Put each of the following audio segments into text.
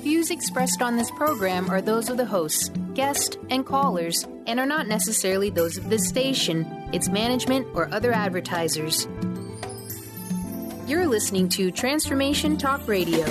Views expressed on this program are those of the hosts, guests, and callers, and are not necessarily those of this station, its management, or other advertisers. You're listening to Transformation Talk Radio.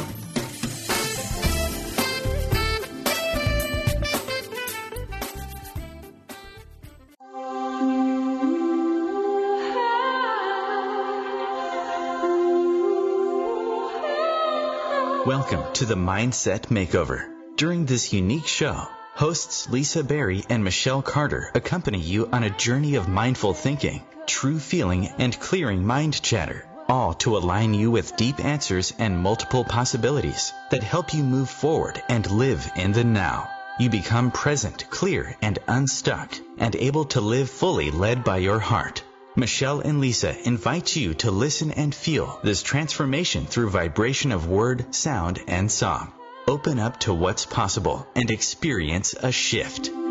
Welcome to the Mindset Makeover. During this unique show, hosts Lisa Berry and Michelle Carter accompany you on a journey of mindful thinking, true feeling, and clearing mind chatter, all to align you with deep answers and multiple possibilities that help you move forward and live in the now. You become present, clear, and unstuck, and able to live fully led by your heart. Michelle and Lisa invite you to listen and feel this transformation through vibration of word, sound, and song. Open up to what's possible and experience a shift. Good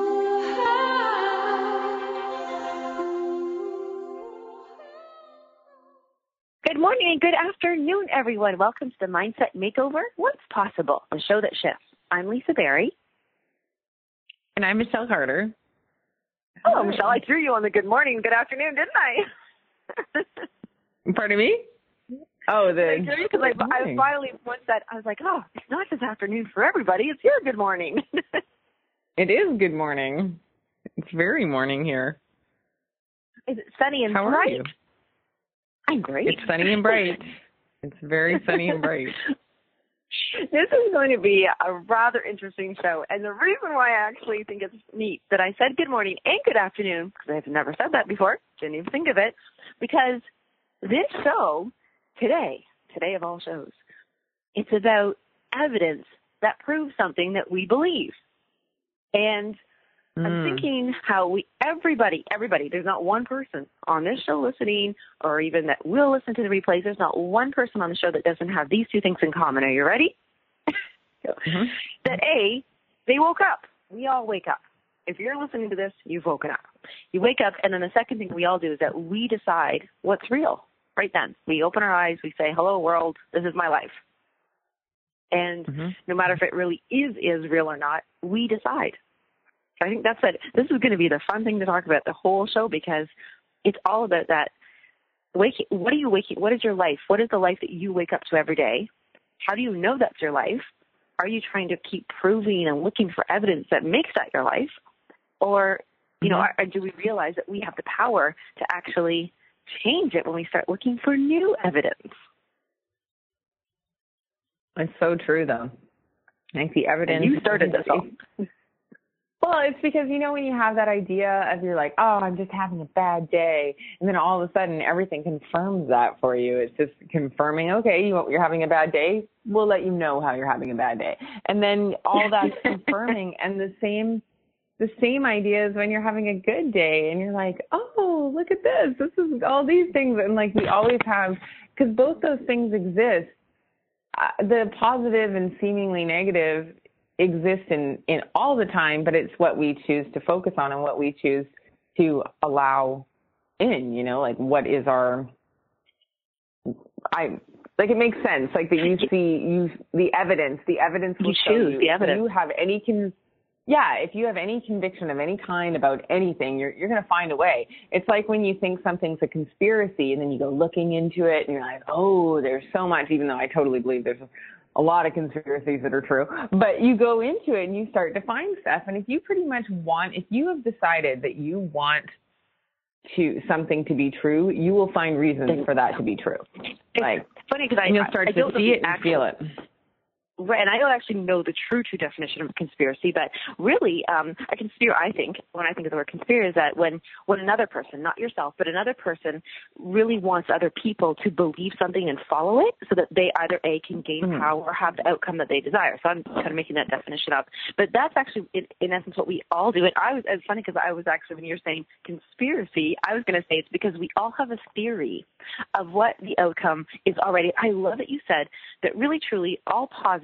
morning and good afternoon, everyone. Welcome to the Mindset Makeover, What's Possible, a show that shifts. I'm Lisa Berry. And I'm Michelle Carter. Oh, Michelle, I threw you on the good morning, good afternoon, didn't I? Pardon me? Oh, because I finally once said, I was like, oh, it's not this afternoon for everybody. It's your good morning. It is good morning. It's very morning here. Is it sunny and bright? How are you? I'm great. It's sunny and bright. It's very sunny and bright. This is going to be a rather interesting show, and the reason why I actually think it's neat that I said good morning and good afternoon, because I've never said that before, didn't even think of it, because this show, today of all shows, it's about evidence that proves something that we believe. And I'm thinking how everybody, there's not one person on this show listening or even that will listen to the replays, there's not one person on the show that doesn't have these two things in common. Are you ready? That A, they woke up. We all wake up. If you're listening to this, you've woken up. You wake up, and then the second thing we all do is that we decide what's real right then. We open our eyes, we say, hello, world, this is my life. And no matter if it really is real or not, we decide. I think that's it. This is going to be the fun thing to talk about the whole show, because it's all about that. What are you waking? What is your life? What is the life that you wake up to every day? How do you know that's your life? Are you trying to keep proving and looking for evidence that makes that your life? Or, do we realize that we have the power to actually change it when we start looking for new evidence? It's so true, though. I think the evidence... And you started this all. Well, it's because, when you have that idea of you're like, oh, I'm just having a bad day. And then all of a sudden everything confirms that for you. It's just confirming, okay, you're having a bad day. We'll let you know how you're having a bad day. And then all that's confirming. And the same idea is when you're having a good day and you're like, oh, look at this. This is all these things. And like we always have, because both those things exist. The positive and seemingly negative exist in all the time, but it's what we choose to focus on and what we choose to allow in, like what is our, it makes sense, like that you see the evidence will show you. The evidence. If you have any conviction of any kind about anything, you're going to find a way. It's like when you think something's a conspiracy and then you go looking into it and you're like, oh, there's so much, even though I totally believe there's a lot of conspiracies that are true, but you go into it and you start to find stuff. And if you if you have decided that you want something to be true, you will find reasons for that to be true. It's funny because you'll start to see it and feel it. Right, and I don't actually know the true definition of a conspiracy, but really, a conspiracy, I think, when I think of the word conspiracy, is that when another person, not yourself, but another person really wants other people to believe something and follow it so that they either A, can gain power or have the outcome that they desire. So I'm kind of making that definition up. But that's actually, in essence, what we all do. And it's funny because I was actually, when you're saying conspiracy, I was going to say it's because we all have a theory of what the outcome is already. I love that you said that really, truly, all positive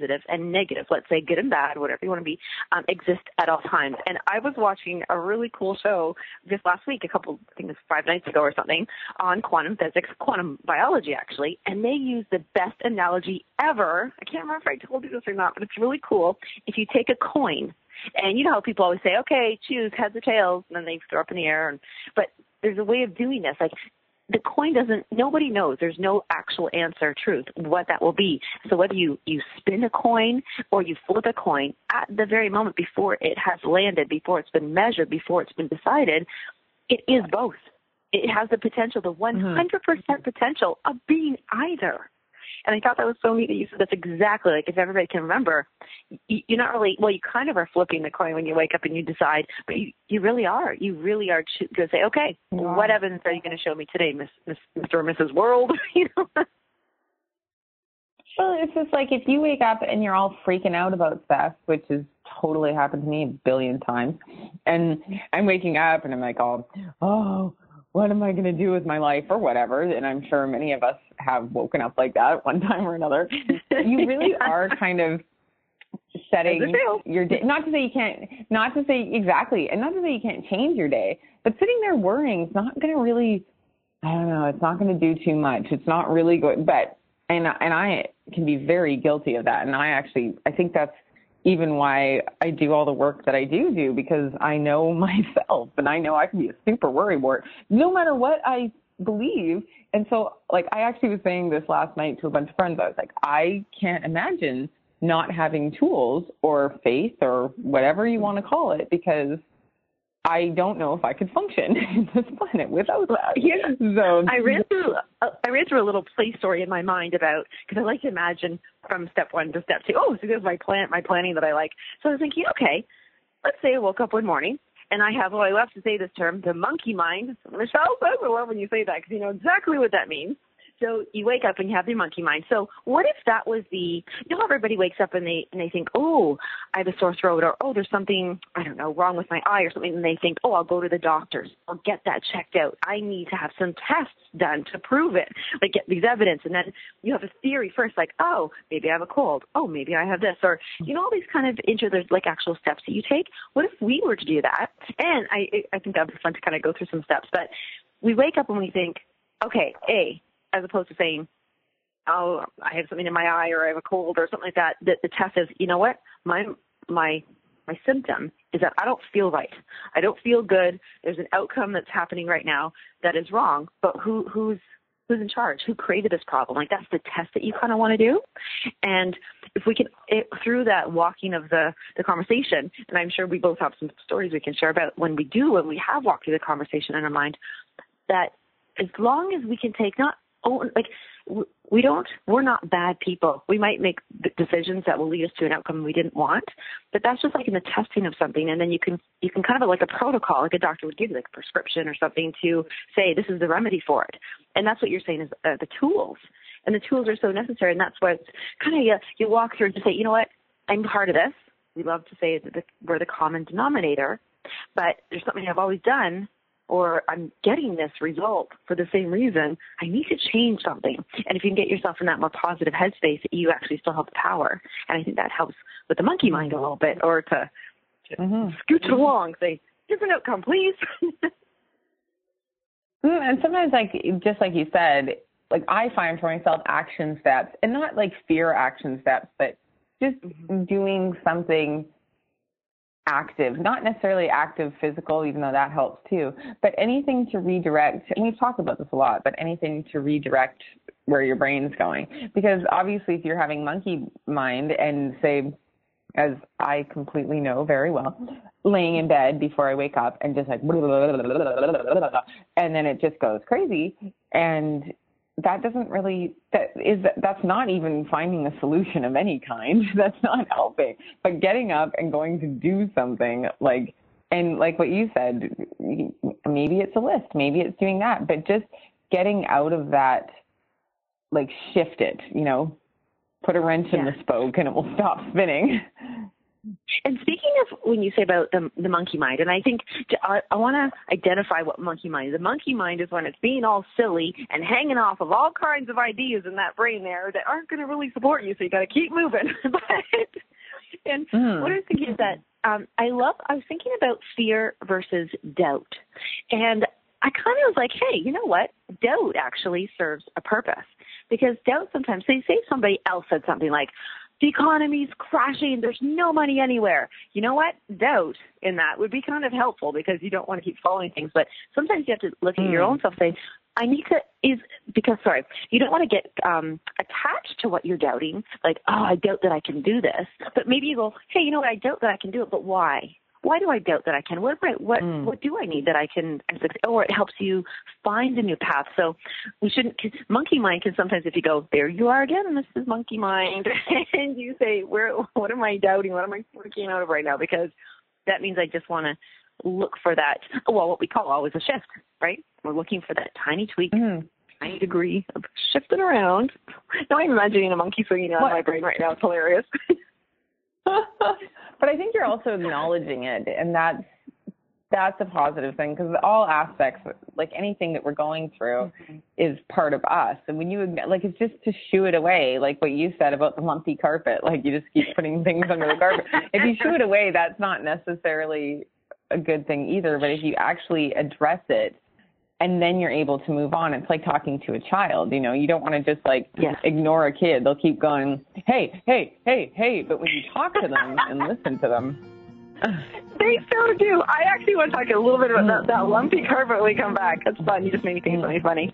positive and negative, let's say good and bad, whatever you want to be, exist at all times. And I was watching a really cool show just last week, I think it was 5 nights ago or something, on quantum physics, quantum biology actually, and they use the best analogy ever. I can't remember if I told you this or not, but it's really cool. If you take a coin, and you know how people always say, okay, choose heads or tails, and then they throw up in the air. But there's a way of doing this. Like, the coin nobody knows. There's no actual answer, truth, what that will be. So whether you spin a coin or you flip a coin, at the very moment before it has landed, before it's been measured, before it's been decided, it is both. It has the potential, the 100% potential of being either. And I thought that was so neat that you said that's exactly, like, if everybody can remember, you're not really, well, you kind of are flipping the coin when you wake up and you decide, but you really are. You really are going to say, okay, what evidence are you going to show me today, Mr. or Mrs. World? You know? Well, it's just like if you wake up and you're all freaking out about stuff, which has totally happened to me a billion times, and I'm waking up and I'm like, oh, what am I going to do with my life or whatever? And I'm sure many of us have woken up like that at one time or another. You really are kind of setting your day. Not to say you can't change your day, but sitting there worrying is not going to really, I don't know, it's not going to do too much. It's not really good. But, and I can be very guilty of that. And I think that's even why I do all the work that I do, because I know myself and I know I can be a super worrywart no matter what I believe. And so, like, I actually was saying this last night to a bunch of friends. I was like, I can't imagine not having tools or faith or whatever you want to call it, because I don't know if I could function in this planet without that. Yeah. So I ran through a little play story in my mind about, because I like to imagine from step 1 to step 2. Oh, so there's my planning that I like. So I was thinking, okay, let's say I woke up one morning and I have, I love to say this term, the monkey mind. Michelle says I love when you say that, because you know exactly what that means. So you wake up and you have the monkey mind. So what if that was everybody wakes up and they think, oh, I have a sore throat, or, oh, there's something, I don't know, wrong with my eye or something. And they think, oh, I'll go to the doctors. I'll get that checked out. I need to have some tests done to prove it, like get these evidence. And then you have a theory first, like, oh, maybe I have a cold. Oh, maybe I have this, or, all these kind of there's like actual steps that you take. What if we were to do that? And I think that would be fun to kind of go through some steps. But we wake up and we think, okay, as opposed to saying, oh, I have something in my eye or I have a cold or something like that, the test is, you know what, my symptom is that I don't feel right. I don't feel good. There's an outcome that's happening right now that is wrong, but who's in charge? Who created this problem? Like, that's the test that you kind of want to do. And if we can, through that walking of the conversation, and I'm sure we both have some stories we can share about when we have walked through the conversation in our mind, that as long as we can take we're not bad people. We might make decisions that will lead us to an outcome we didn't want, but that's just like in the testing of something. And then you can kind of like a protocol, like a doctor would give you, like a prescription or something to say, this is the remedy for it. And that's what you're saying is the tools. And the tools are so necessary. And that's what kind of you walk through to say, you know what, I'm part of this. We love to say that we're the common denominator, but there's something I've always done, or I'm getting this result for the same reason. I need to change something. And if you can get yourself in that more positive headspace, you actually still have the power. And I think that helps with the monkey mind a little bit, or to scoot it along, say, different outcome, please. And sometimes, just like you said, like, I find for myself action steps, and not like fear action steps, but just doing something active, not necessarily active physical, even though that helps too, but anything to redirect, and we've talked about this a lot, but anything to redirect where your brain's going. Because obviously if you're having monkey mind and, say, as I completely know very well, laying in bed before I wake up and just like, blah, blah, blah, blah, blah, blah, blah, and then it just goes crazy, and that doesn't really, that's not even finding a solution of any kind. That's not helping. But getting up and going to do something, and like what you said, maybe it's a list, maybe it's doing that, but just getting out of that, like, shift it, put a wrench in the spoke and it will stop spinning. And speaking of when you say about the monkey mind, and I think I want to identify what monkey mind is. The monkey mind is when it's being all silly and hanging off of all kinds of ideas in that brain there that aren't going to really support you, so you got to keep moving. What I was thinking is that I was thinking about fear versus doubt. And I kind of was like, hey, you know what? Doubt actually serves a purpose. Because doubt sometimes, say somebody else said something like, the economy's crashing, there's no money anywhere. You know what? Doubt in that would be kind of helpful because you don't want to keep following things. But sometimes you have to look at your own self and say, you don't want to get attached to what you're doubting. Like, I doubt that I can do this. But maybe you go, hey, you know what? I doubt that I can do it, but why? Why do I doubt that I can? What do I need that I can? Or it helps you find a new path. So we shouldn't. Monkey mind can sometimes, if you go, there you are again, this is monkey mind, and you say, what am I doubting? What am I freaking out of right now? Because that means I just want to look for that. Well, what we call always a shift, right? We're looking for that tiny tweak. Tiny degree of shifting around. Now I'm imagining a monkey swinging out of my brain right now. It's hilarious. But I think you're also acknowledging it, and that's a positive thing because all aspects, like anything that we're going through, is part of us. And when it's just to shoo it away, like what you said about the lumpy carpet, like you just keep putting things under the carpet. If you shoo it away, that's not necessarily a good thing either. But if you actually address it, and then you're able to move on. It's like talking to a child. You know, you don't want to just ignore a kid. They'll keep going, hey, hey, hey, hey. But when you talk to them and listen to them. They so do. I actually want to talk a little bit about that lumpy carpet when we come back. That's fun. You just made me think of something funny.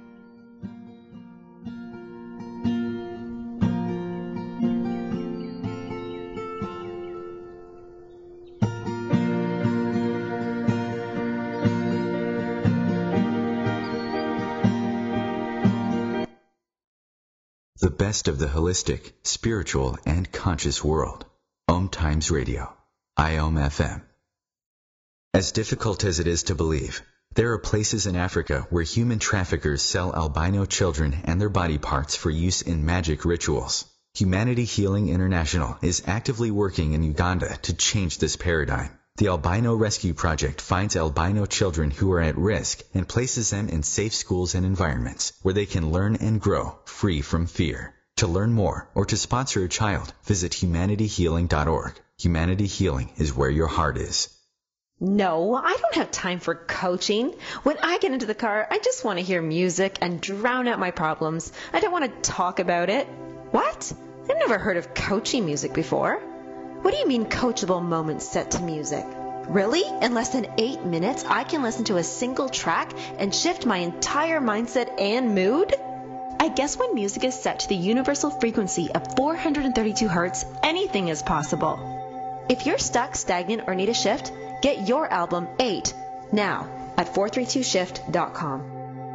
The best of the holistic, spiritual, and conscious world. Om Times Radio. IOM FM. As difficult as it is to believe, there are places in Africa where human traffickers sell albino children and their body parts for use in magic rituals. Humanity Healing International is actively working in Uganda to change this paradigm. The Albino Rescue Project finds albino children who are at risk and places them in safe schools and environments where they can learn and grow free from fear. To learn more or to sponsor a child, visit humanityhealing.org. Humanity Healing is where your heart is. No, I don't have time for coaching. When I get into the car, I just want to hear music and drown out my problems. I don't want to talk about it. What? I've never heard of coaching music before. What do you mean coachable moments set to music? Really? In less than 8 minutes, I can listen to a single track and shift my entire mindset and mood? I guess when music is set to the universal frequency of 432 Hertz, anything is possible. If you're stuck, stagnant, or need a shift, get your album 8 now at 432shift.com.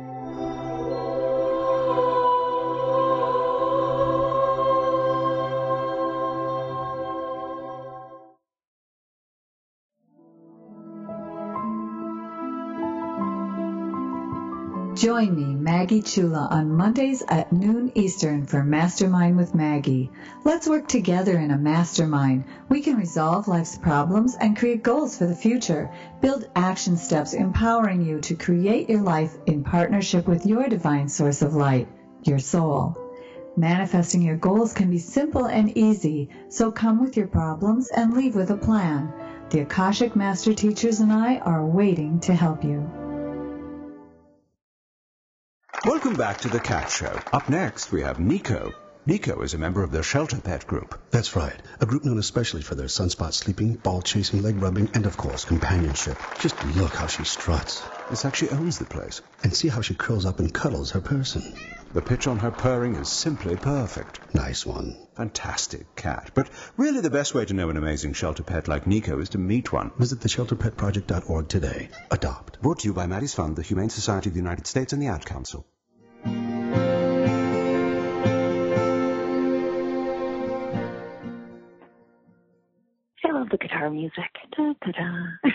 Join me, Maggie Chula, on Mondays at noon Eastern for Mastermind with Maggie. Let's work together in a mastermind. We can resolve life's problems and create goals for the future. Build action steps empowering you to create your life in partnership with your divine source of light, your soul. Manifesting your goals can be simple and easy, so come with your problems and leave with a plan. The Akashic Master Teachers and I are waiting to help you. Welcome back to The Cat Show. Up next, we have Nico. Nico is a member of the Shelter Pet Group. That's right. A group known especially for their sunspot sleeping, ball chasing, leg rubbing, and of course, companionship. Just look how she struts. It's like she owns the place. And see how she curls up and cuddles her person. The pitch on her purring is simply perfect. Nice one. Fantastic cat. But really the best way to know an amazing shelter pet like Nico is to meet one. Visit theshelterpetproject.org today. Adopt. Brought to you by Maddie's Fund, the Humane Society of the United States, and the Ad Council. I love the guitar music. Da, da, da.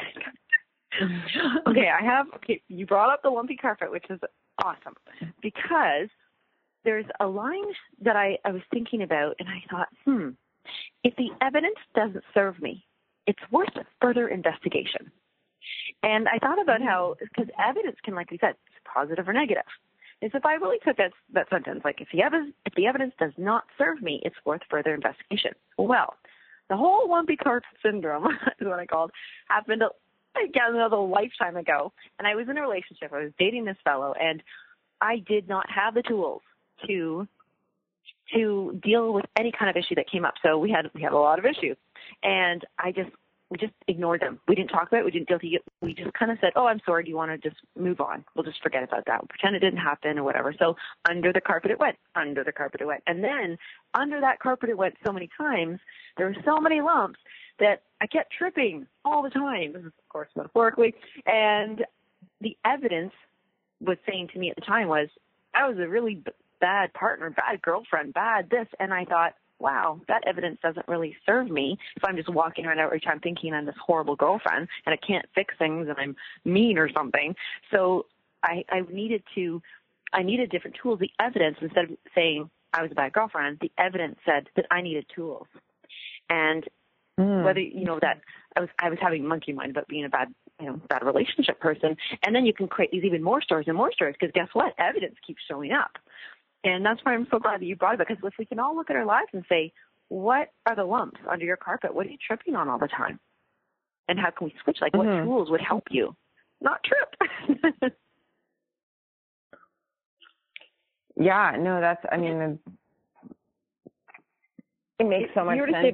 Okay, you brought up the lumpy carpet, which is awesome, because there's a line that I was thinking about, and I thought, If the evidence doesn't serve me, it's worth further investigation. And I thought about how, because evidence can, like we said, it's positive or negative. Is if I really took that sentence, like if the evidence does not serve me, it's worth further investigation. Well, the whole lumpy carpet syndrome is what I called, happened again another lifetime ago. And I was in a relationship. I was dating this fellow, and I did not have the tools to deal with any kind of issue that came up. So we had a lot of issues, and we just ignored them. We didn't talk about it. We didn't deal with it. We just kind of said, "Oh, I'm sorry. Do you want to just move on? We'll just forget about that. We'll pretend it didn't happen or whatever." So under the carpet it went. Under the carpet it went. And then under that carpet it went so many times. There were so many lumps that I kept tripping all the time. This is, of course, metaphorically. And the evidence was saying to me at the time was, I was a really bad partner, bad girlfriend, bad this. And I thought, wow, that evidence doesn't really serve me if I'm just walking around every time thinking I'm this horrible girlfriend and I can't fix things and I'm mean or something. So I needed different tools. The evidence, instead of saying I was a bad girlfriend, the evidence said that I needed tools. And whether, that I was having monkey mind about being a bad relationship person. And then you can create these even more stories and more stories, because guess what? Evidence keeps showing up. And that's why I'm so glad that you brought it up, because if we can all look at our lives and say, what are the lumps under your carpet? What are you tripping on all the time? And how can we switch? Like, what tools would help you not trip? Yeah, no, it makes so much sense.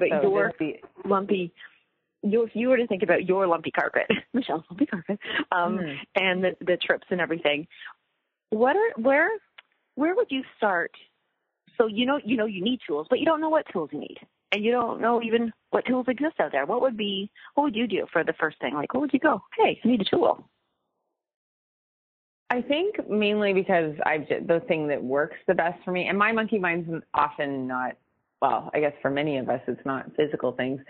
If you were to think about your lumpy carpet, Michelle's lumpy carpet, and the trips and everything, where would you start? So you need tools, but you don't know what tools you need, and you don't know even what tools exist out there. What would you do for the first thing? Like, where would you go? Hey, I need a tool. I think mainly because the thing that works the best for me, and my monkey mind's often not, well, I guess for many of us, it's not physical things.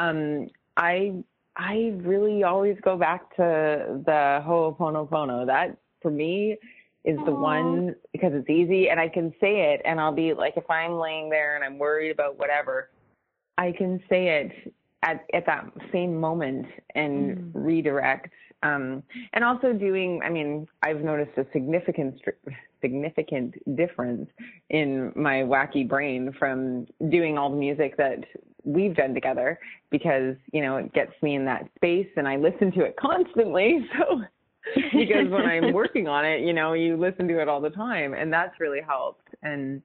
I really always go back to the Ho'oponopono. That for me is the one, because it's easy and I can say it, and I'll be like, if I'm laying there and I'm worried about whatever, I can say it at that same moment and redirect. And also I've noticed a significant difference in my wacky brain from doing all the music that we've done together, because, it gets me in that space and I listen to it constantly. So because when I'm working on it, you listen to it all the time, and that's really helped. And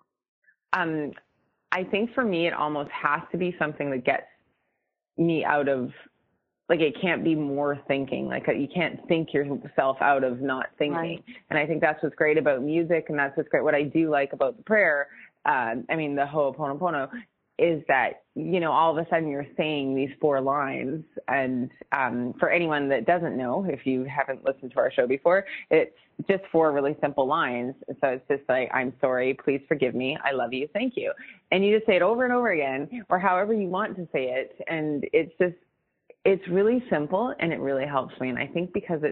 I think for me, it almost has to be something that gets me out of, like, it can't be more thinking. Like, you can't think yourself out of not thinking. Right. And I think that's what's great about music, and that's what's great. What I do like about the prayer, the Ho'oponopono, is that, all of a sudden you're saying these 4 lines. And for anyone that doesn't know, if you haven't listened to our show before, it's just 4 really simple lines. So it's just like, I'm sorry, please forgive me, I love you, thank you. And you just say it over and over again, or however you want to say it. And it's really simple, and it really helps me. And I think because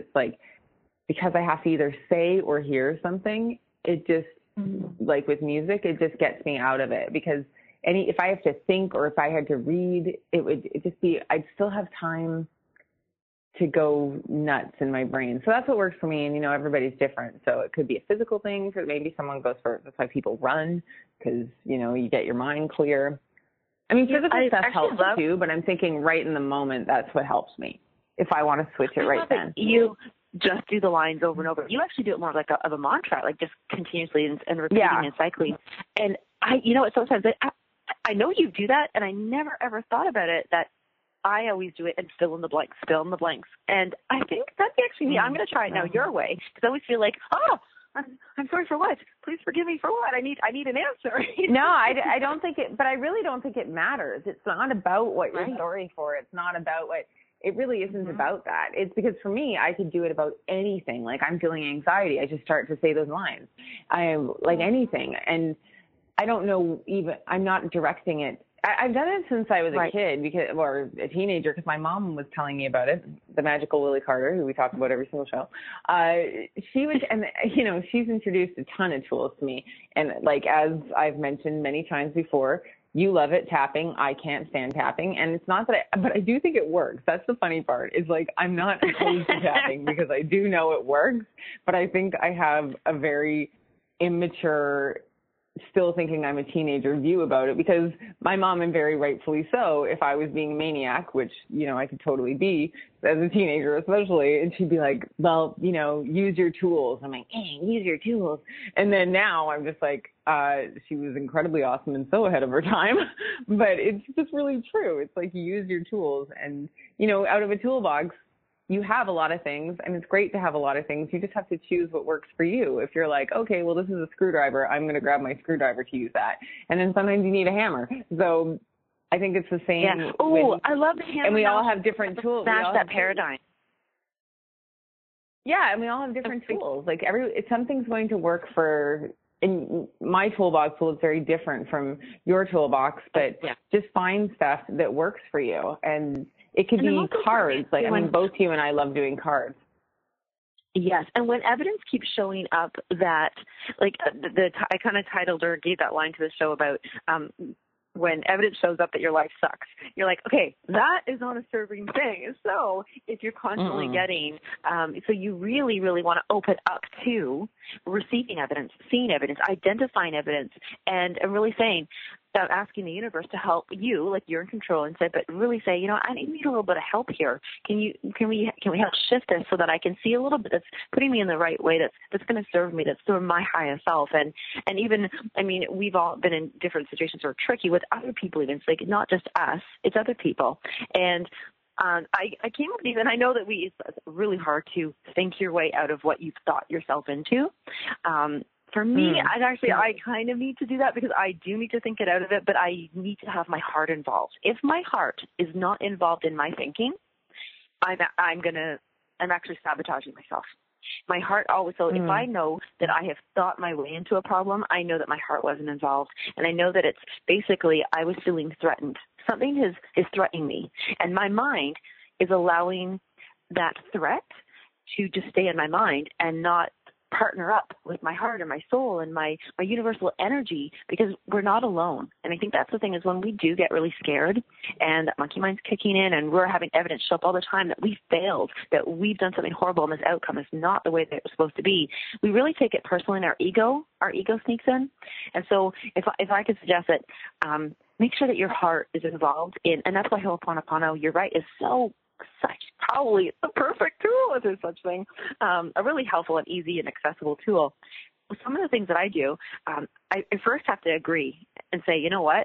I have to either say or hear something, it just, like with music, it just gets me out of it. Because if I have to think, or if I had to read, I'd still have time to go nuts in my brain. So that's what works for me. And, everybody's different. So it could be a physical thing. So maybe someone goes that's why people run, because, you get your mind clear. Physical stuff helps too, but I'm thinking right in the moment, that's what helps me if I want to switch it right then. You just do the lines over and over. You actually do it more like of a mantra, like just continuously and repeating and cycling. And sometimes I know you do that, and I never ever thought about it, that I always do it and fill in the blanks. And I think that's actually me. I'm going to try it now your way, because I always feel like, I'm sorry for what? Please forgive me for what? I need an answer. No, I don't think it, but I really don't think it matters. It's not about what you're sorry for. It's not about it really isn't about that. It's because for me, I could do it about anything. Like, I'm feeling anxiety, I just start to say those lines. Anything. And I don't know, I'm not directing it. I've done it since I was a kid, or a teenager, because my mom was telling me about it. The magical Lily Carter, who we talk about every single show. She's introduced a ton of tools to me. And like, as I've mentioned many times before, You love it, tapping. I can't stand tapping. And it's not that but I do think it works. That's the funny part. Is like, I'm not opposed to tapping because I do know it works, but I think I have a very immature, still thinking I'm a teenager view about it, because my mom, and very rightfully so, if I was being a maniac, which, you know, I could totally be as a teenager especially, and she'd be like, well, you know, use your tools. I'm like, use your tools. And then now I'm just like, she was incredibly awesome and so ahead of her time, but it's just really true. It's like, you use your tools, and, you know, out of a toolbox, you have a lot of things, and it's great to have a lot of things. You just have to choose what works for you. If you're like, okay, well, this is a screwdriver, I'm going to grab my screwdriver to use that. And then sometimes you need a hammer. So I think it's the same. Yeah. Oh, I love the hammer. And we all have different tools. Smash that paradigm. Yeah, and we all have different tools. Like something's going to work for, in my toolbox will look very different from your toolbox, but just find stuff that works for you. And it could be cards. Like, I mean, both you and I love doing cards. Yes, and when evidence keeps showing up that, like, I kind of titled or gave that line to the show about when evidence shows up that your life sucks, you're like, okay, that is not a serving thing. So if you're constantly getting, so you really, really want to open up to receiving evidence, seeing evidence, identifying evidence, and really saying, asking the universe to help you, like you're in control, and say, but really say, you know, I need a little bit of help here. Can we help shift this so that I can see a little bit that's putting me in the right way, that's going to serve me, that's for my highest self. And even, I mean, we've all been in different situations that are tricky with other people, even. It's like not just us, it's other people. And I came up with these, and I know that it's really hard to think your way out of what you've thought yourself into. For me, I kind of need to do that, because I do need to think it out of it, but I need to have my heart involved. If my heart is not involved in my thinking, I'm actually sabotaging myself. My heart always, so if I know that I have thought my way into a problem, I know that my heart wasn't involved. And I know that it's basically, I was feeling threatened. Something is threatening me. And my mind is allowing that threat to just stay in my mind and not partner up with my heart and my soul and my universal energy, because we're not alone. And I think that's the thing, is when we do get really scared and that monkey mind's kicking in and we're having evidence show up all the time that we failed, that we've done something horrible and this outcome is not the way that it was supposed to be, we really take it personally, and our ego sneaks in. And so if I could suggest that, make sure that your heart is involved in, and that's why Ho'oponopono, you're right, is probably the perfect tool, if there's such thing, a really helpful and easy and accessible tool. Some of the things that I do, I first have to agree and say, you know what,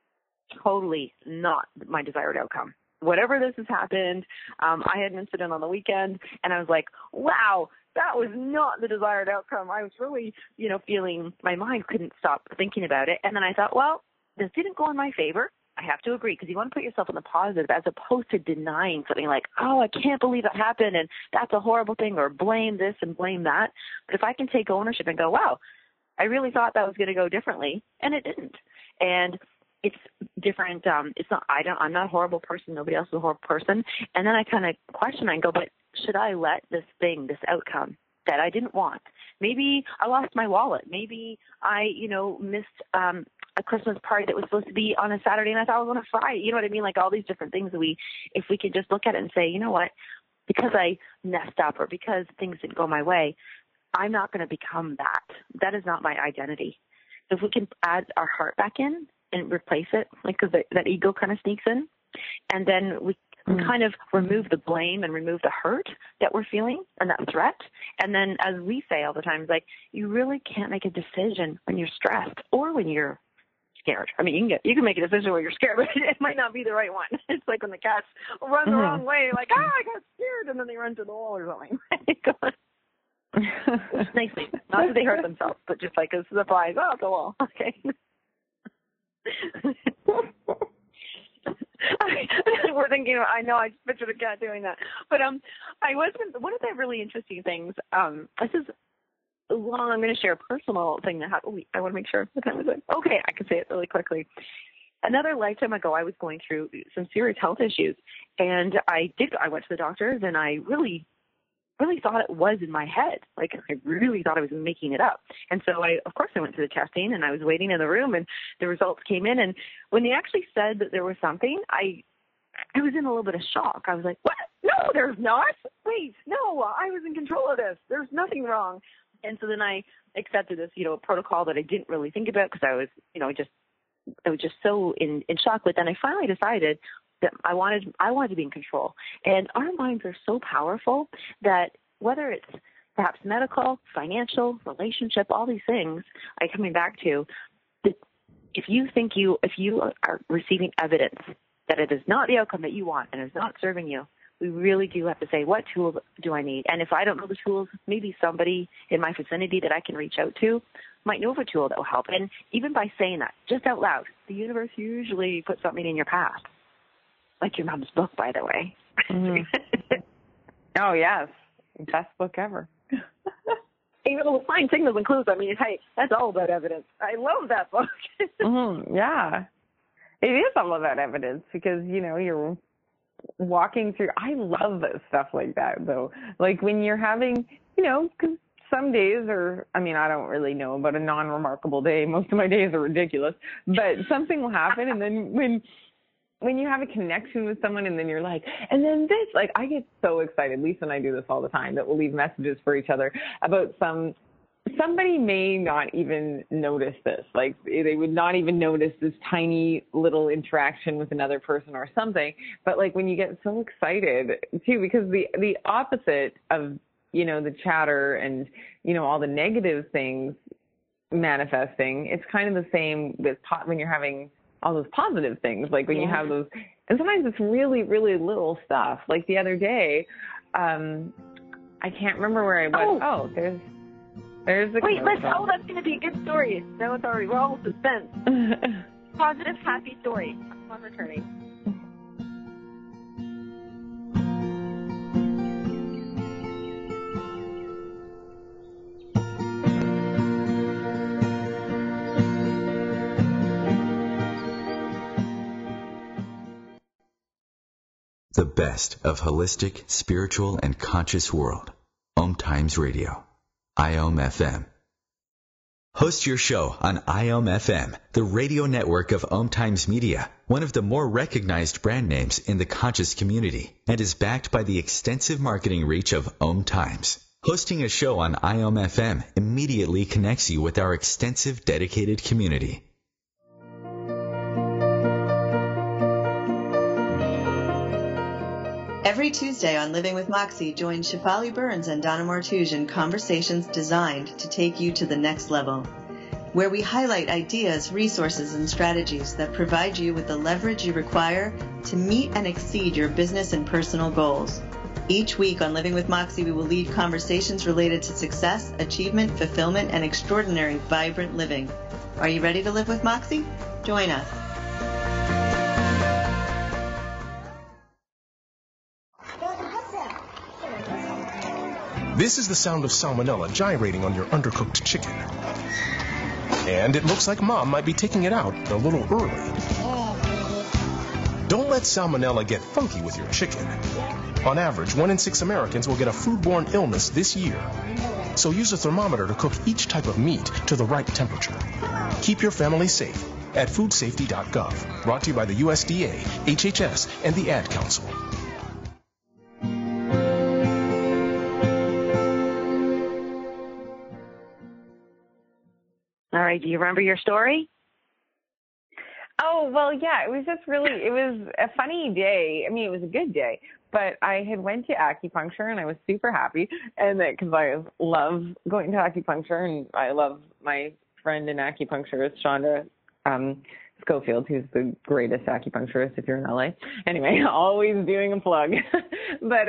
totally not my desired outcome. Whatever this has happened, I had an incident on the weekend, and I was like, wow, that was not the desired outcome. I was really, feeling, my mind couldn't stop thinking about it. And then I thought, well, this didn't go in my favor. I have to agree, because you want to put yourself in the positive as opposed to denying something like, oh, I can't believe that happened and that's a horrible thing, or blame this and blame that. But if I can take ownership and go, wow, I really thought that was going to go differently, and it didn't. And it's different. I'm not a horrible person. Nobody else is a horrible person. And then I kind of question and go, but should I let this outcome that I didn't want? Maybe I lost my wallet. Maybe I, missed a Christmas party that was supposed to be on a Saturday and I thought it was on a Friday. You know what I mean? Like all these different things that if we could just look at it and say, you know what, because I messed up or because things didn't go my way, I'm not going to become that. That is not my identity. So if we can add our heart back in and replace it, like, because that ego kind of sneaks in, and then we kind of remove the blame and remove the hurt that we're feeling and that threat. And then, as we say all the time, like, you really can't make a decision when you're stressed or when you're scared. I mean, you can make a decision when you're scared, but it might not be the right one. It's like when the cats run the wrong way, like, I got scared, and then they run to the wall or something. Nicely. Not that they hurt themselves, but just like a surprise. Oh, it's a wall. Okay. We're thinking, I know, I just pictured a cat doing that. But one of the really interesting things, this is long, I'm going to share a personal thing that happened. I want to make sure what time is it? Okay, I can say it really quickly. Another lifetime ago, I was going through some serious health issues, and I went to the doctors, and I really really thought it was in my head. Like, I really thought I was making it up. And so I went to the testing, and I was waiting in the room, and the results came in. And when they actually said that there was something, I was in a little bit of shock. I was like, what? No, there's not. Wait, no, I was in control of this. There's nothing wrong. And so then I accepted this, protocol that I didn't really think about because I was, I was just so in shock. But then I finally decided that I wanted to be in control. And our minds are so powerful that whether it's perhaps medical, financial, relationship, all these things I'm coming back to, that if you are receiving evidence that it is not the outcome that you want and is not serving you, we really do have to say, what tools do I need? And if I don't know the tools, maybe somebody in my vicinity that I can reach out to might know of a tool that will help. And even by saying that, just out loud, the universe usually puts something in your path. Like your mom's book, by the way. Mm-hmm. Oh, yes. Best book ever. Even little sign signals and clues. I mean, hey, that's all about evidence. I love that book. Mm-hmm. Yeah. It is all about evidence because, you're walking through. I love stuff like that, though. Like when you're having, because some days are, I don't really know about a non-remarkable day. Most of my days are ridiculous. But something will happen, and then when you have a connection with someone and then you're like, and then this, like I get so excited. Lisa and I do this all the time that we'll leave messages for each other about somebody may not even notice this. Like they would not even notice this tiny little interaction with another person or something. But like when you get so excited too, because the opposite of, the chatter and, all the negative things manifesting, it's kind of the same with when you're having all those positive things, like when you have those, and sometimes it's really, really little stuff. Like the other day, I can't remember where I was. Oh, there's the. Wait, that's going to be a good story. No, it's already, we're all suspense. Positive, happy story. I'm returning. The best of holistic, spiritual, and conscious world. Om Times Radio. IOM FM. Host your show on IOM FM, the radio network of Om Times Media, one of the more recognized brand names in the conscious community, and is backed by the extensive marketing reach of Om Times. Hosting a show on IOM FM immediately connects you with our extensive dedicated community. Every Tuesday on Living with Moxie, join Shefali Burns and Donna Martouge in conversations designed to take you to the next level, where we highlight ideas, resources, and strategies that provide you with the leverage you require to meet and exceed your business and personal goals. Each week on Living with Moxie, we will lead conversations related to success, achievement, fulfillment, and extraordinary, vibrant living. Are you ready to live with Moxie? Join us. This is the sound of salmonella gyrating on your undercooked chicken. And it looks like Mom might be taking it out a little early. Don't let salmonella get funky with your chicken. On average, 1 in 6 Americans will get a foodborne illness this year. So use a thermometer to cook each type of meat to the right temperature. Keep your family safe at foodsafety.gov. Brought to you by the USDA, HHS, and the Ad Council. All right, do you remember your story? Oh, well, yeah, it was a funny day. I mean, it was a good day, but I had went to acupuncture and I was super happy, and that because I love going to acupuncture, and I love my friend and acupuncturist, Chandra Schofield, who's the greatest acupuncturist if you're in LA. Anyway, always doing a plug. But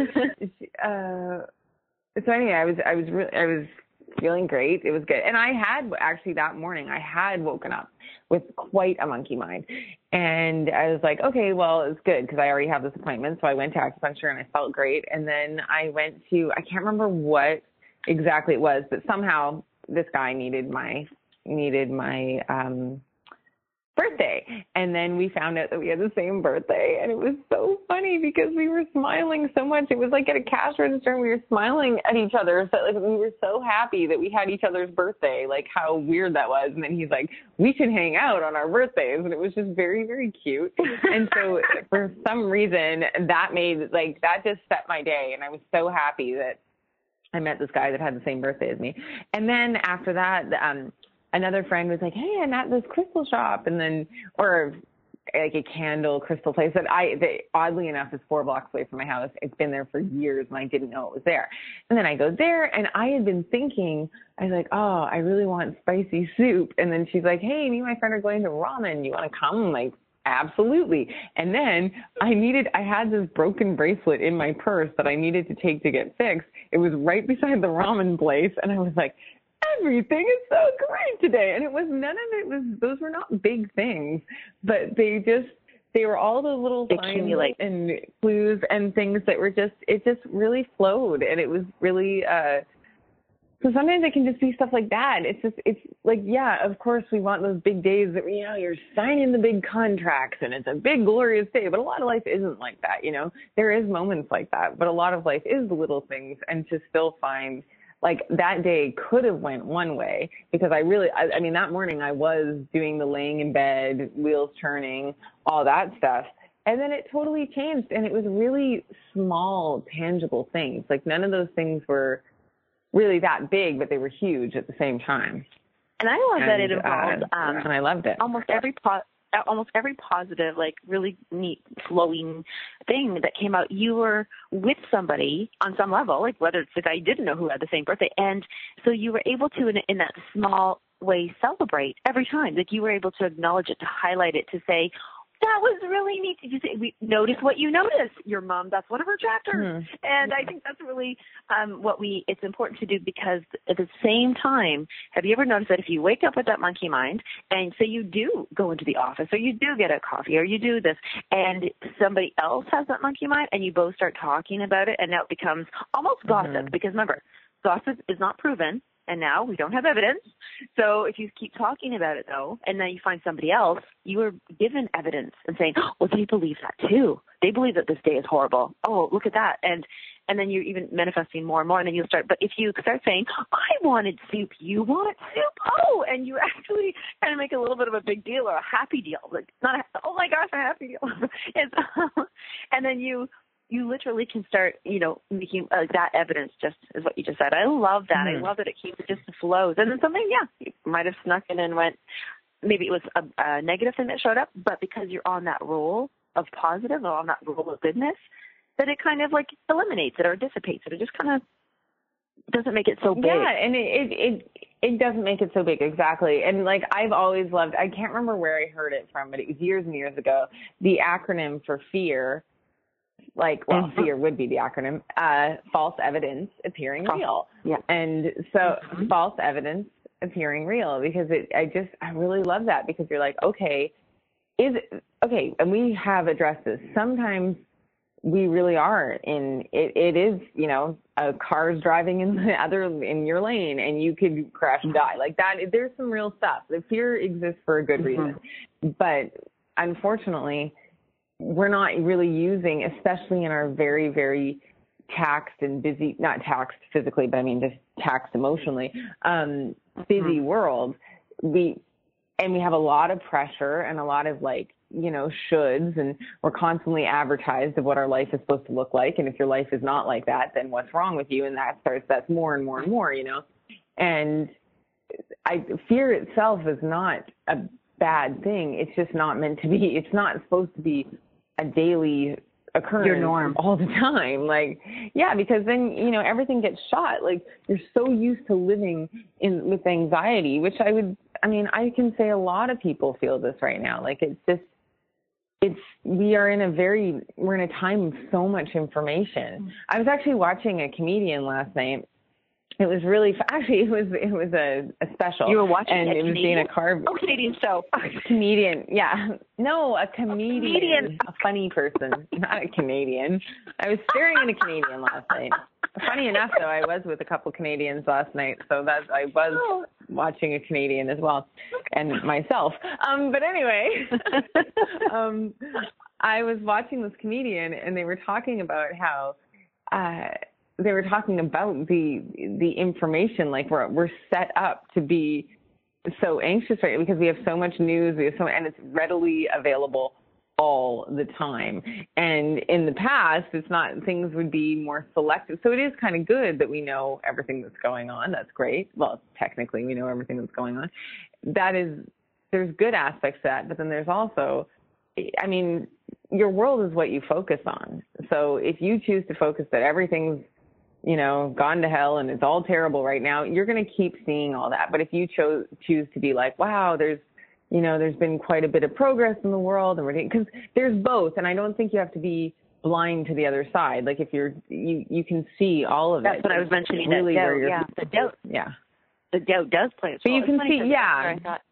so anyway, I was feeling great. It was good. And I had actually that morning, I had woken up with quite a monkey mind. And I was like, okay, well, it's good because I already have this appointment. So I went to acupuncture and I felt great. And then I went to, I can't remember what exactly it was, but somehow this guy needed my birthday. And then we found out that we had the same birthday, and it was so funny because we were smiling so much. It was like at a cash register, and we were smiling at each other. So like, we were so happy that we had each other's birthday, like how weird that was. And then he's like, we should hang out on our birthdays. And it was just very, very cute. And so for some reason that just set my day. And I was so happy that I met this guy that had the same birthday as me. And then after that, another friend was like, hey, I'm at this crystal shop, and then, or like a candle crystal place that oddly enough is 4 blocks away from my house. It's been there for years, and I didn't know it was there. And then I go there, and I had been thinking, I was like, oh, I really want spicy soup. And then she's like, hey, me and my friend are going to ramen. You want to come? I'm like, absolutely. And then I had this broken bracelet in my purse that I needed to take to get fixed. It was right beside the ramen place, and I was like, everything is so great today. And those were not big things, but they were all those little signs and clues and things that were it just really flowed. And it was really, so sometimes it can just be stuff like that. It's like, yeah, of course we want those big days that, you're signing the big contracts and it's a big glorious day, but a lot of life isn't like that. There is moments like that, but a lot of life is the little things, and to still find, like, that day could have went one way, because I mean, that morning I was doing the laying in bed, wheels turning, all that stuff. And then it totally changed, and it was really small, tangible things. Like, none of those things were really that big, but they were huge at the same time. And I love that it involved, and I loved it. Almost every positive, like, really neat, flowing thing that came out, you were with somebody on some level, like whether it's the guy you didn't know who had the same birthday. And so you were able to, in that small way, celebrate every time. Like, you were able to acknowledge it, to highlight it, to say, that was really neat. Did you say, we noticed what you noticed? Your mom, that's one of her chapters. And I think that's really it's important to do, because at the same time, have you ever noticed that if you wake up with that monkey mind, and say you do go into the office, or you do get a coffee, or you do this, and somebody else has that monkey mind, and you both start talking about it, and now it becomes almost gossip, because remember, gossip is not proven. And now we don't have evidence. So if you keep talking about it, though, and then you find somebody else, you are given evidence and saying, well, they believe that too. They believe that this day is horrible. Oh, look at that. And then you're even manifesting more and more. And then you'll start. But if you start saying, I wanted soup, you want soup? Oh, and you actually kind of make a little bit of a big deal, or a happy deal. Like, not oh my gosh, a happy deal. And then you literally can start, making that evidence, just as what you just said. I love that. I love that it just flows. And then something, you might have snuck in and went, maybe it was a negative thing that showed up, but because you're on that role of positive, or on that role of goodness, that it kind of like eliminates it or dissipates it. It just kind of doesn't make it so big. Yeah, and it doesn't make it so big, exactly. And like, I've always loved, I can't remember where I heard it from, but it was years and years ago, the acronym for fear. Fear would be the acronym, false evidence appearing real. Yeah. And so false evidence appearing real, because I really love that, because you're like, okay, and we have addressed this. Sometimes we really are it is, a car's driving in your lane, and you could crash and die like that. There's some real stuff. The fear exists for a good reason, but unfortunately, we're not really using, especially in our very, very taxed and busy, not taxed physically, but I mean just taxed emotionally, busy world. We have a lot of pressure and a lot of shoulds, and we're constantly advertised of what our life is supposed to look like. And if your life is not like that, then what's wrong with you? And that's more and more and more, and fear itself is not a bad thing. It's just not meant to be. It's not supposed to be a daily occurrence, your norm all the time. Because then, everything gets shot. Like, you're so used to living with anxiety, which I can say a lot of people feel this right now. Like, we're in a time of so much information. I was actually watching a comedian last night. It was really, actually, it was a special. You were watching and it was being a Canadian show. Comedian, yeah. No, a comedian. A funny person, not a Canadian. I was staring at a Canadian last night. Funny enough, though, I was with a couple Canadians last night, so that I was watching a Canadian as well, and myself. But anyway, I was watching this comedian, and they were talking about how they were talking about the information, like we're set up to be so anxious, right? Because we have so much news, and it's readily available all the time. And in the past, it's not, things would be more selective. So it is kind of good that we know everything that's going on. That's great. Well, technically we know everything that's going on. There's good aspects to that, but then there's also, I mean, your world is what you focus on. So if you choose to focus that everything's, gone to hell and it's all terrible right now, you're going to keep seeing all that. But if you choose to be like, wow, there's been quite a bit of progress in the world, and because there's both, and I don't think you have to be blind to the other side. Like if you can see all of it. That's what I was mentioning. Really, the doubt. Yeah, the doubt does play its role. So you can see, yeah.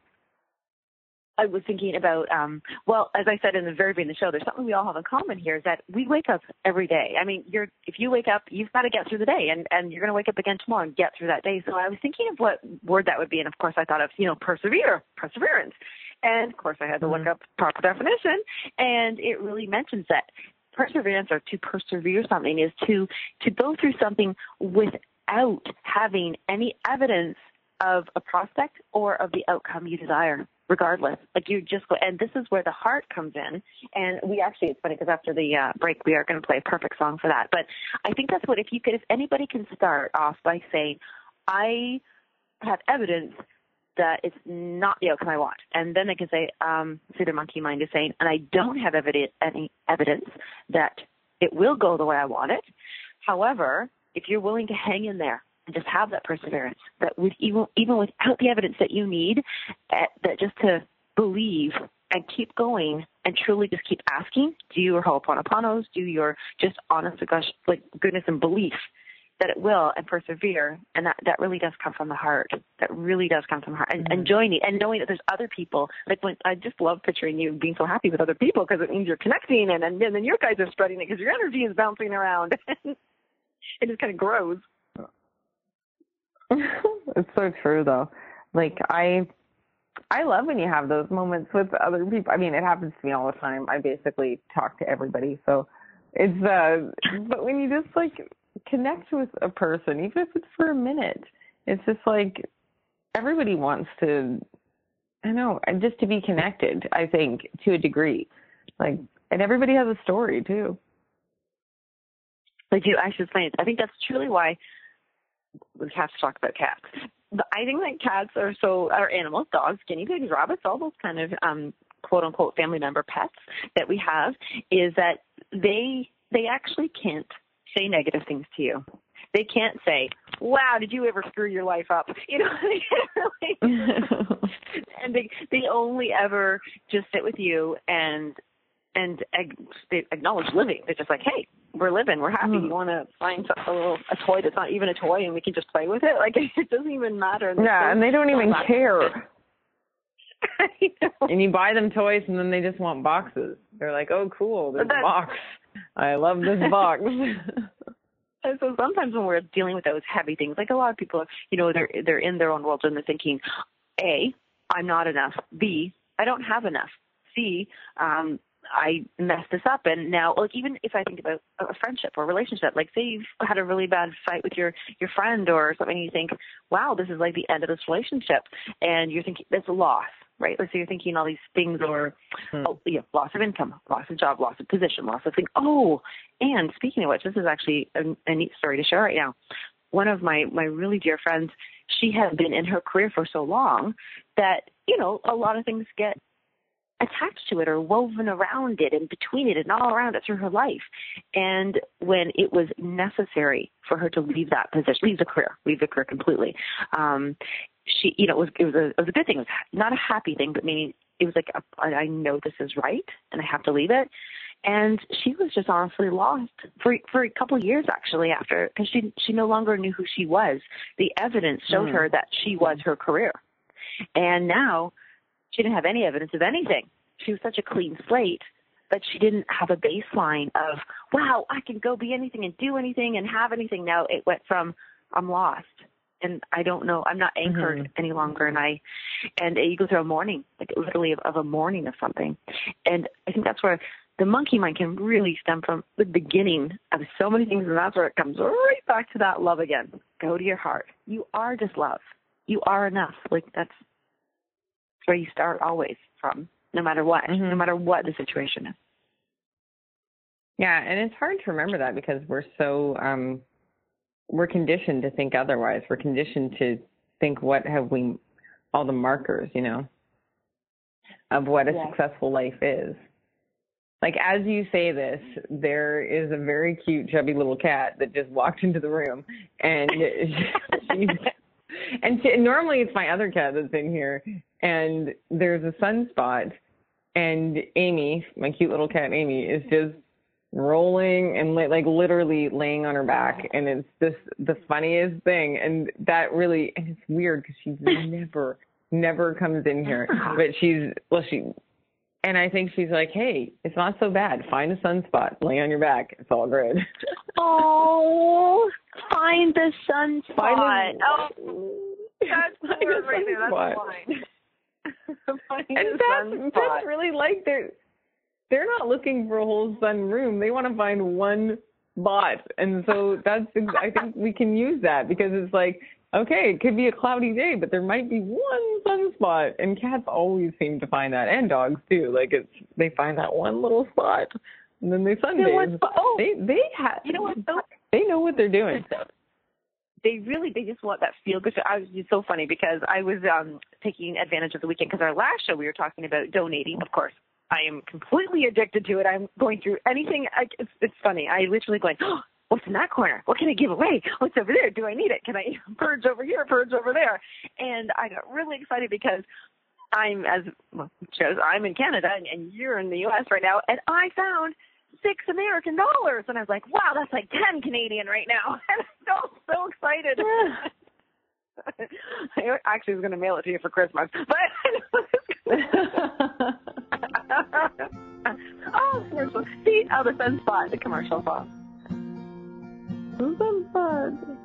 I was thinking about, as I said in the very beginning of the show, there's something we all have in common here, is that we wake up every day. I mean, if you wake up, you've got to get through the day, and you're going to wake up again tomorrow and get through that day. So I was thinking of what word that would be, and of course I thought of, perseverance. And of course I had to look up proper definition, and it really mentions that perseverance, or to persevere something, is to go through something without having any evidence of a prospect or of the outcome you desire. Regardless, like you just go, and this is where the heart comes in. And it's funny because after the break, we are going to play a perfect song for that. But I think that's what, if anybody can start off by saying, I have evidence that it's not the outcome I want. And then they can say, see, their monkey mind is saying, and I don't have any evidence that it will go the way I want it. However, if you're willing to hang in there, and just have that perseverance, that even without the evidence that you need, that just to believe and keep going and truly just keep asking, do your ho'oponoponos, do your just honest to gosh, like goodness and belief that it will, and persevere. And that really does come from the heart. That really does come from the heart. And joining and knowing that there's other people. Like I just love picturing you being so happy with other people, because it means you're connecting, and then your guys are spreading it because your energy is bouncing around. It just kind of grows. It's so true, though. Like I love when you have those moments with other people. I mean, it happens to me all the time. I basically talk to everybody, so it's but when you just like connect with a person, even if it's for a minute, it's just like everybody wants to, just to be connected. I think to a degree, like, and everybody has a story too. They do. I should explain it. I think that's truly why we have to talk about cats. I think that cats are animals, dogs, guinea pigs, rabbits, all those kind of quote unquote family member pets that we have, is that they actually can't say negative things to you. They can't say, wow, did you ever screw your life up? And they only ever just sit with you and they acknowledge living. They're just like, hey, we're living, we're happy. You want to find a toy that's not even a toy and we can just play with it? Like, it doesn't even matter. Yeah, and they don't even care. And you buy them toys and then they just want boxes. They're like, oh, cool, there's a box. I love this box. And so sometimes when we're dealing with those heavy things, like a lot of people, they're in their own world and they're thinking, A, I'm not enough. B, I don't have enough. C, I messed this up. And now, like, even if I think about a friendship or a relationship, like say you've had a really bad fight with your friend or something, and you think, wow, this is like the end of this relationship. And you're thinking, that's a loss, right? So you're thinking all these things, or loss of income, loss of job, loss of position, loss of thing. Oh, and speaking of which, this is actually a neat story to share right now. One of my really dear friends, she had been in her career for so long that, a lot of things get attached to it or woven around it and between it and all around it through her life. And when it was necessary for her to leave that position, leave the career completely, she, it was a good thing. It was not a happy thing, but meaning it was like, I know this is right and I have to leave it. And she was just honestly lost for a couple of years, actually, after, because she no longer knew who she was. The evidence showed her that she was her career. And now she didn't have any evidence of anything. She was such a clean slate but she didn't have a baseline of, wow, I can go be anything and do anything and have anything. Now it went from, I'm lost and I don't know, I'm not anchored any longer. And you go through a mourning, like literally of a mourning of something. And I think that's where the monkey mind can really stem from the beginning of so many things. And that's where it comes right back to that love again. Go to your heart. You are just love. You are enough. Like that's where you start always from, no matter what, no matter what the situation is. Yeah, and it's hard to remember that because we're so we're conditioned to think otherwise. We're conditioned to think all the markers, of what a successful life is. Like, as you say this, there is a very cute, chubby little cat that just walked into the room, and normally it's my other cat that's in here, and there's a sunspot, and Amy, my cute little cat Amy, is just rolling and like literally laying on her back, and it's just the funniest thing. And that really, and it's weird because she's never comes in here, but and I think she's like, hey, it's not so bad. Find a sunspot, lay on your back, it's all good. Oh, find the sunspot. That's the word right there. That's fine. And that's really like they're not looking for a whole sunroom. They want to find one spot. And so I think we can use that because it's like, okay, it could be a cloudy day, but there might be one sunspot. And cats always seem to find that, and dogs too. Like they find that one little spot, and then they sunbathe. They know what they're doing. They just want that feel good. It's so funny because I was taking advantage of the weekend because our last show we were talking about donating. Of course, I am completely addicted to it. I'm going through anything. It's funny. I literally going, oh, what's in that corner? What can I give away? What's over there? Do I need it? Can I purge over here, purge over there? And I got really excited because I'm in Canada and you're in the U.S. right now, and I found $6 American. And I was like, wow, that's like 10 Canadian right now. And I felt so excited. I actually was going to mail it to you for Christmas. But commercial. See, the sunspot, the commercial song. Sunspot.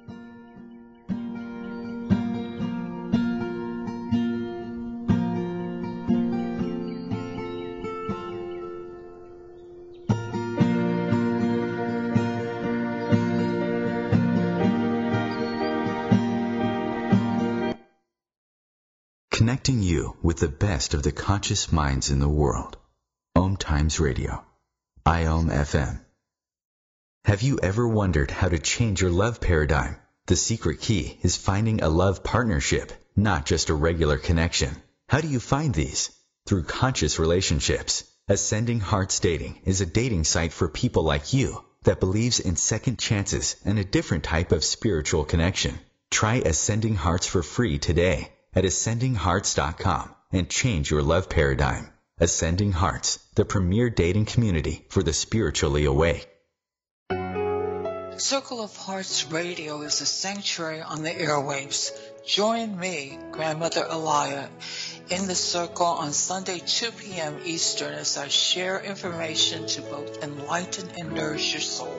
Connecting you with the best of the conscious minds in the world. Om Times Radio. IOM FM. Have you ever wondered how to change your love paradigm? The secret key is finding a love partnership, not just a regular connection. How do you find these? Through conscious relationships. Ascending Hearts Dating is a dating site for people like you that believes in second chances and a different type of spiritual connection. Try Ascending Hearts for free today at ascendinghearts.com and change your love paradigm. Ascending Hearts, the premier dating community for the spiritually awake. Circle of Hearts Radio is a sanctuary on the airwaves. Join me, Grandmother Elia, in the circle on Sunday 2 p.m. Eastern as I share information to both enlighten and nourish your soul.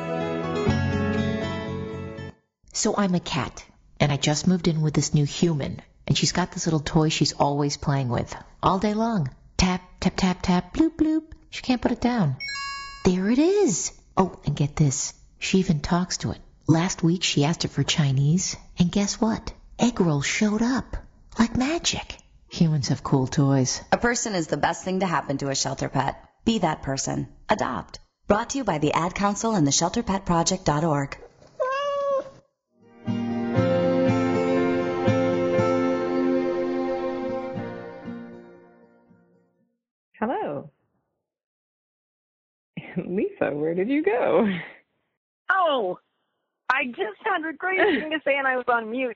So I'm a cat, and I just moved in with this new human, and she's got this little toy she's always playing with, all day long. Tap, tap, tap, tap, bloop, bloop. She can't put it down. There it is. Oh, and get this. She even talks to it. Last week she asked it for Chinese, and guess what? Egg rolls showed up. Like magic. Humans have cool toys. A person is the best thing to happen to a shelter pet. Be that person. Adopt. Brought to you by the Ad Council and the ShelterPetProject.org. Hello. Lisa, where did you go? Oh, I just had a great thing to say and I was on mute.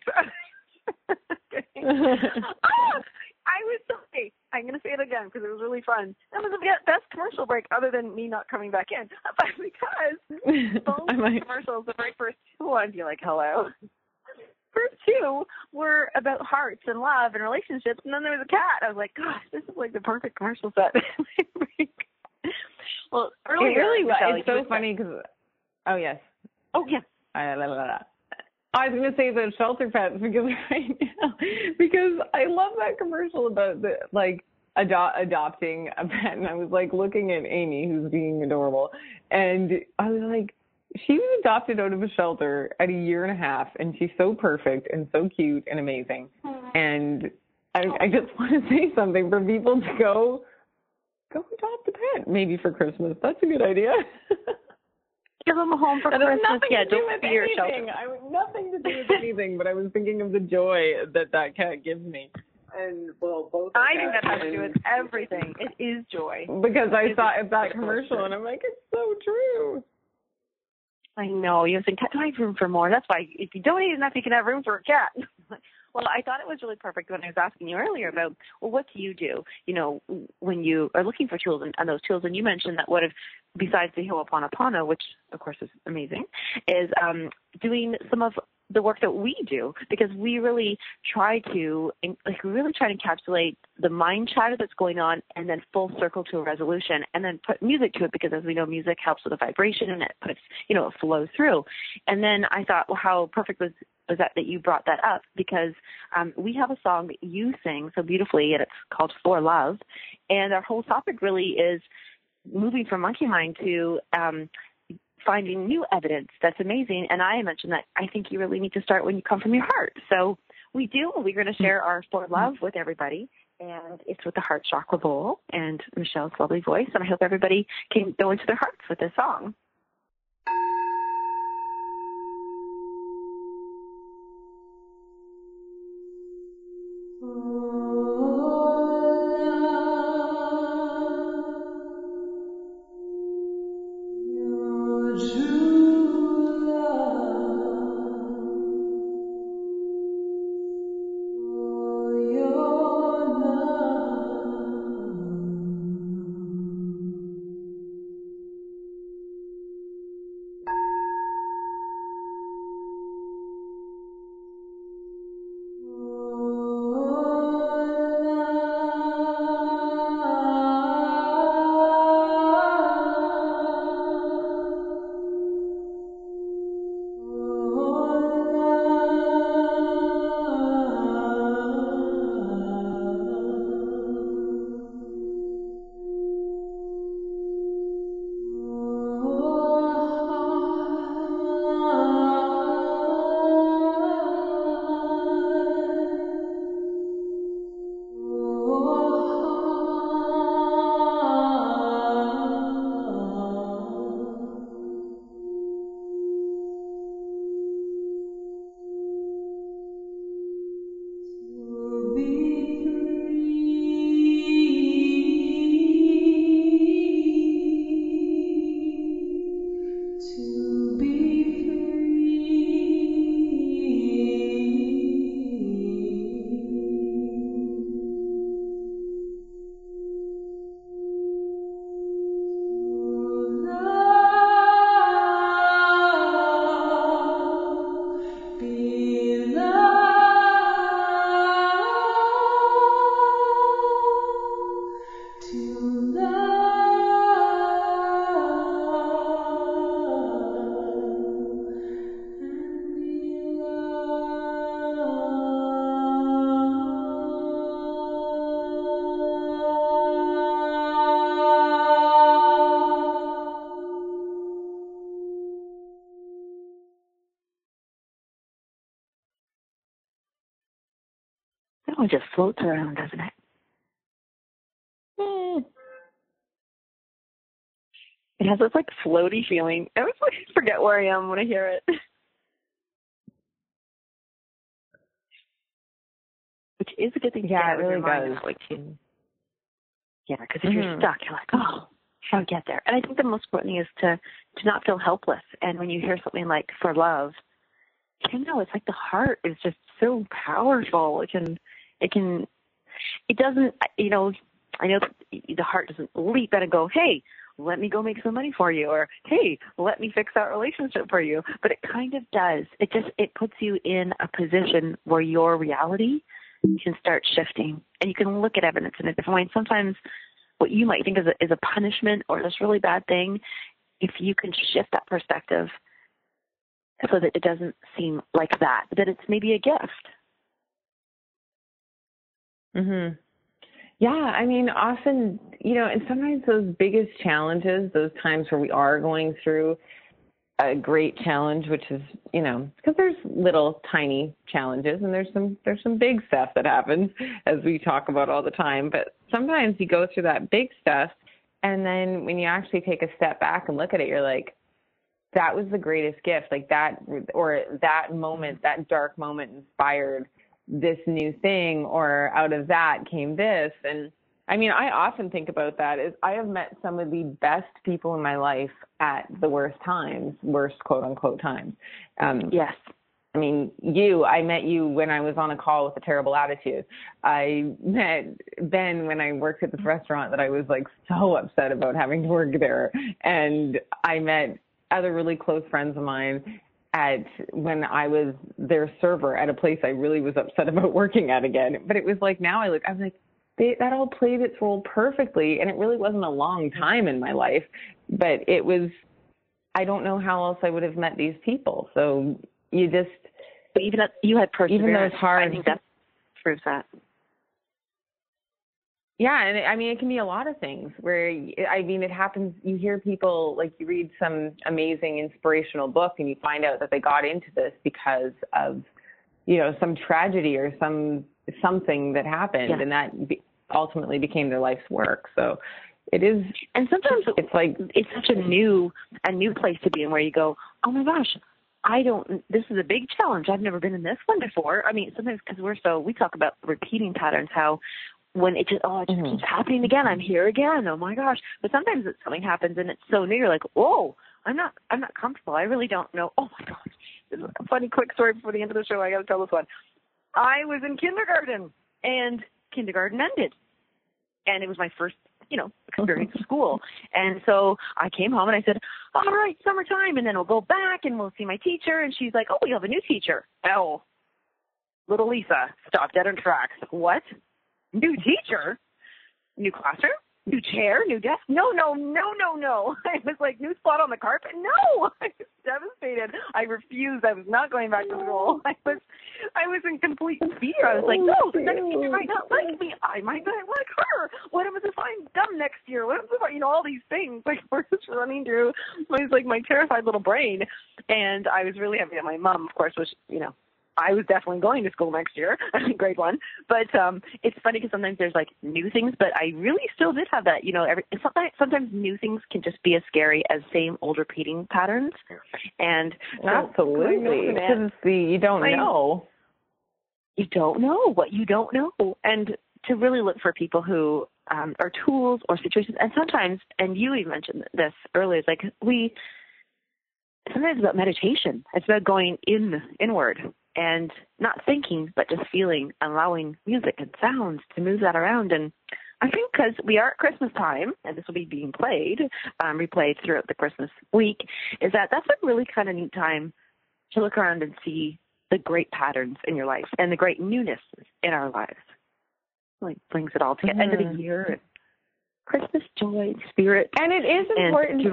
I was sorry. I'm going to say it again because it was really fun. That was the best commercial break other than me not coming back in. But because both commercials, the very first two ones, you're like, hello. First two were about hearts and love and relationships, and then there was a cat. I was like, gosh, this is like the perfect commercial set. Well, earlier, it really Michelle, it's so funny because, oh, yes. Oh, yeah. I was going to say the shelter pets because I love that commercial about the, like, adopting a pet. And I was, like, looking at Amy, who's being adorable. And I was like, she was adopted out of a shelter at 1.5 years, and she's so perfect and so cute and amazing. And I just want to say something for people to go adopt a pet, maybe for Christmas. That's a good idea. Give them a home for Christmas. Yeah, don't be your shelter. Nothing to do with anything, but I was thinking of the joy that cat gives me. And, well, both. I think that has to do with everything. It is joy. Because I saw that commercial, and I'm like, it's so true. I know. You think, do I have room for more? That's why if you don't eat enough, you can have room for a cat. Well, I thought it was really perfect when I was asking you earlier about, well, what do you do, when you are looking for tools and those tools? And you mentioned that what if, besides the Ho'oponopono, which, of course, is amazing, is doing some of the work that we do, because we really try to encapsulate the mind chatter that's going on and then full circle to a resolution and then put music to it, because as we know, music helps with the vibration and it puts, it flows through. And then I thought, well, how perfect was that you brought that up, because we have a song that you sing so beautifully, and it's called For Love. And our whole topic really is moving from monkey mind to finding new evidence that's amazing. And I mentioned that I think you really need to start when you come from your heart. So we do. We're going to share our For Love with everybody. And it's with the Heart Chakra Bowl and Michelle's lovely voice. And I hope everybody can go into their hearts with this song. That one just floats around, doesn't it? It has this like floaty feeling. I always forget where I am when I hear it. Which is a good thing to get out of your mind. Yeah, because if you're stuck, you're like, oh, how do I get there? And I think the most important thing is to not feel helpless. And when you hear something like For Love, it's like the heart is just so powerful. It doesn't, I know that the heart doesn't leap in and go, hey, let me go make some money for you, or hey, let me fix that relationship for you. But it kind of does. It puts you in a position where your reality can start shifting, and you can look at evidence in a different way. And sometimes what you might think is a punishment or this really bad thing, if you can shift that perspective so that it doesn't seem like that it's maybe a gift. Mhm. Yeah, I mean, often, and sometimes those biggest challenges, those times where we are going through a great challenge, which is, because there's little tiny challenges and there's some big stuff that happens, as we talk about all the time. But sometimes you go through that big stuff, and then when you actually take a step back and look at it, you're like, that was the greatest gift. Like that, or that moment, that dark moment inspired this new thing, or out of that came this. And I mean, I often think about that is I have met some of the best people in my life at the worst quote unquote times. Yes. I mean, I met you when I was on a call with a terrible attitude. I met Ben when I worked at this restaurant that I was like so upset about having to work there. And I met other really close friends of mine when I was their server at a place I really was upset about working at again. But it was like, now I was like, that all played its role perfectly. And it really wasn't a long time in my life, but it was, I don't know how else I would have met these people. So but even that you had perseverance, even though it's hard, I think that proves that. Yeah, and I mean, it can be a lot of things where, I mean, it happens, you hear people, like you read some amazing inspirational book and you find out that they got into this because of, some tragedy or something that happened, and that ultimately became their life's work. So it is. And sometimes it's like, it's such a new place to be in where you go, oh my gosh, this is a big challenge. I've never been in this one before. I mean, sometimes because we talk about repeating patterns, how when it just keeps happening again. I'm here again. Oh my gosh. But sometimes something happens and it's so new. You're like, whoa, I'm not comfortable. I really don't know. Oh my gosh. This is a funny quick story before the end of the show. I got to tell this one. I was in kindergarten and kindergarten ended. And it was my first, experience of school. And so I came home and I said, all right, summertime. And then we'll go back and we'll see my teacher. And she's like, oh, we have a new teacher. Oh, little Lisa stopped dead in tracks. What? New teacher? New classroom? New chair? New desk? No. I was like, new spot on the carpet? No! I was devastated. I refused. I was not going back to school. I was in complete fear. I was like, no, the next teacher might not like me. I might not like her. What if I'm dumb next year? What if all these things like were just running through my terrified little brain. And I was really happy that my mom, of course, was, I was definitely going to school next year, grade 1. But it's funny because sometimes there's like new things, but I really still did have that. Sometimes new things can just be as scary as same old repeating patterns. And absolutely, because you don't know. You don't know what you don't know, and to really look for people who are tools or situations. And sometimes, and you even mentioned this earlier, it's like sometimes it's about meditation. It's about going inward. And not thinking, but just feeling, allowing music and sounds to move that around. And I think because we are at Christmas time, and this will be being replayed throughout the Christmas week, that's a really kind of neat time to look around and see the great patterns in your life and the great newness in our lives. Like brings it all together. End of the year, and Christmas joy, spirit. And it is important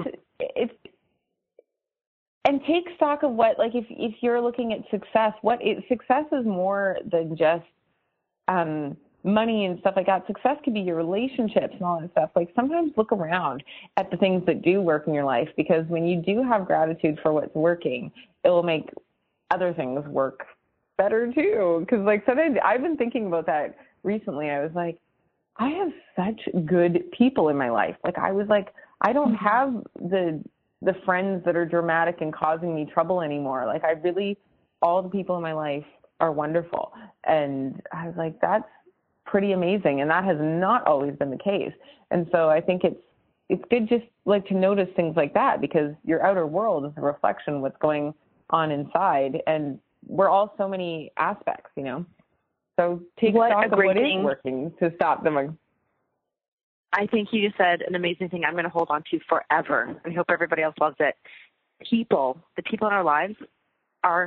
and take stock of what, like, if you're looking at success, success is more than just money and stuff like that. Success could be your relationships and all that stuff. Like, sometimes look around at the things that do work in your life, because when you do have gratitude for what's working, it will make other things work better too. Because, like, sometimes I've been thinking about that recently. I was like, I have such good people in my life. Like, I was like, I don't have the friends that are dramatic and causing me trouble anymore. Like, all the people in my life are wonderful. And I was like, that's pretty amazing. And that has not always been the case. And so I think it's good just like to notice things like that, because your outer world is a reflection of what's going on inside. And we're all so many aspects, So take stock of what is working to stop them. I think you just said an amazing thing I'm going to hold on to forever. I hope everybody else loves it. The people in our lives are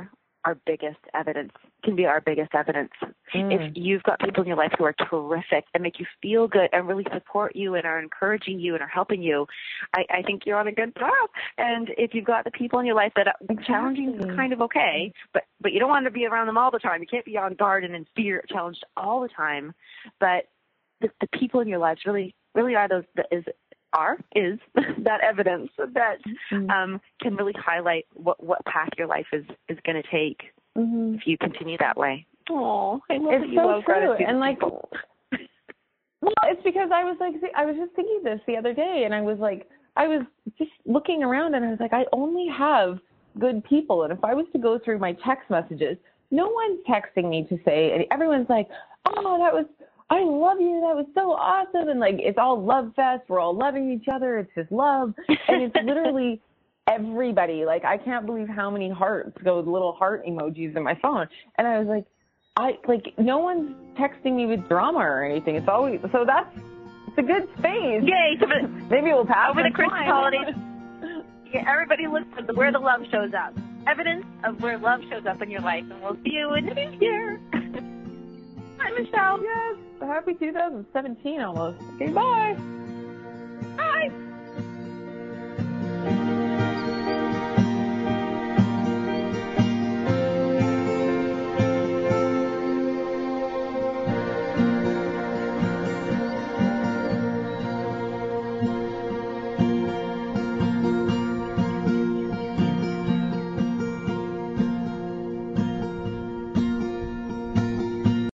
our biggest evidence, can be our biggest evidence. If you've got people in your life who are terrific and make you feel good and really support you and are encouraging you and are helping you, I think you're on a good path. And if you've got the people in your life that are challenging is kind of okay, but you don't want to be around them all the time. You can't be on guard and in fear, challenged all the time. But the people in your lives really are those is that evidence that can really highlight what path your life is going to take if you continue that way. Oh, I love that you love gratitude. And like, well, it's because I was just thinking this the other day, and I was just looking around, and I was like, I only have good people, and if I was to go through my text messages, no one's texting me to say, and everyone's like, oh, I love you. That was so awesome. And like, it's all love fest. We're all loving each other. It's just love. And it's literally everybody. Like, I can't believe how many hearts go with little heart emojis in my phone. And I was like, no one's texting me with drama or anything. It's always, so it's a good space. Yay. So maybe we'll pass over the Christmas holidays. Yeah, everybody looks for where the love shows up. Evidence of where love shows up in your life. And we'll see you in the new year. Hi, Michelle. Yes. Happy 2017 almost. Okay, bye. Bye.